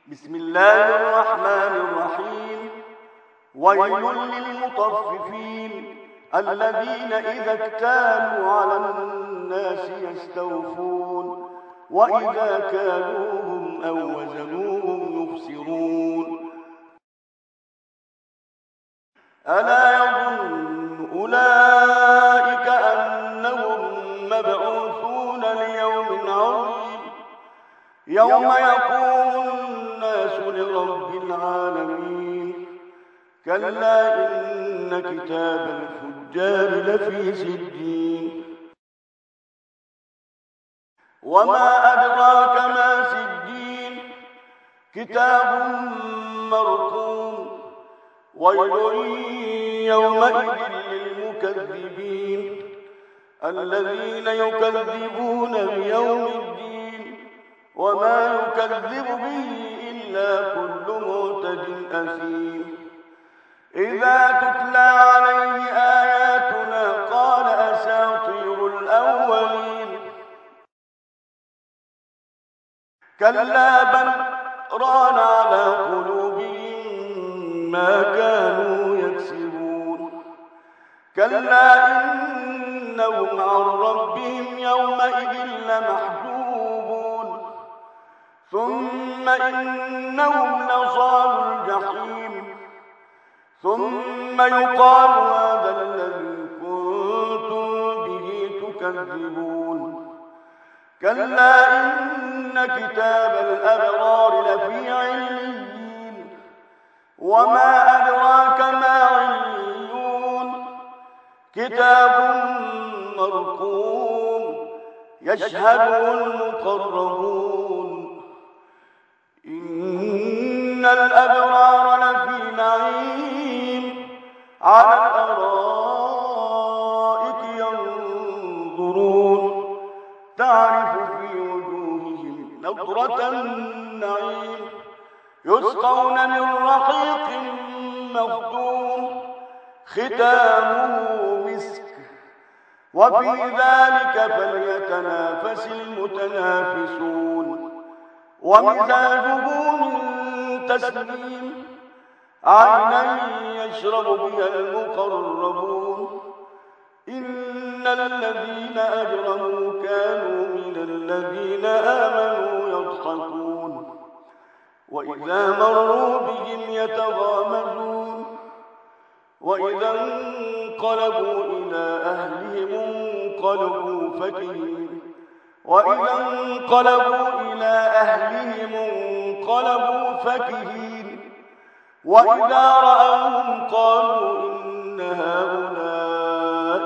بسم الله الرحمن الرحيم. ويل للمطففين الذين إذا اكتالوا على الناس يستوفون وإذا كالوهم أو وزنوهم يخسرون. ألا يظن أولئك أنهم مبعوثون ليوم عظيم يوم يقوم الناس لرب العالمين. كلا إن كتاب الفجار لفي سجين. وما أدراك ما سجين. كتاب مرقوم. ويل يومئذ للمكذبين الذين يكذبون بيوم الدين وما يكذب به إلا كل معتد أثيم. إذا تتلى عليه آياتنا قال أساطير الأولين. كلا بل ران على قلوبهم ما كانوا يكسبون. كلا إنهم عن ربهم يومئذ لمحجوبون. ثم إنهم لصالوا الجحيم. ثم يقال هذا الذي كنتم به تكذبون. كلا إن كتاب الأبرار لفي عليين. وما أدراك ما عليون. كتاب مرقوم يشهده المقربون. إن الأبرار لفي نعيم على الأرائك ينظرون تعرف في وجوههم نضرة النعيم. يسقون من رحيق مختوم ختامه مسك. وفي ذلك فليتنافس المتنافسون. ومزاجه من تسنيم. عينا يشرب بها المقربون. إن الذين أجرموا كانوا من الذين آمنوا يضحكون وإذا مروا بهم يتغامزون. وإذا انقلبوا إلى أهلهم انقلبوا فكهين. وإذا انقلبوا إلى أهلهم انقلبوا فكهين. وإذا رأوهم قالوا إن هؤلاء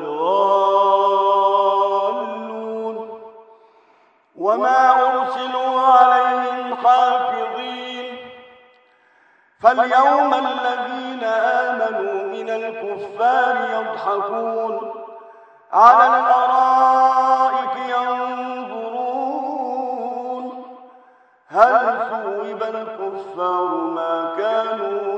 لضالون. وما أرسلوا عليهم حافظين. فاليوم الذين آمنوا من الكفار يضحكون على الأرائك ينظرون هل ثوب الكفار ما كانوا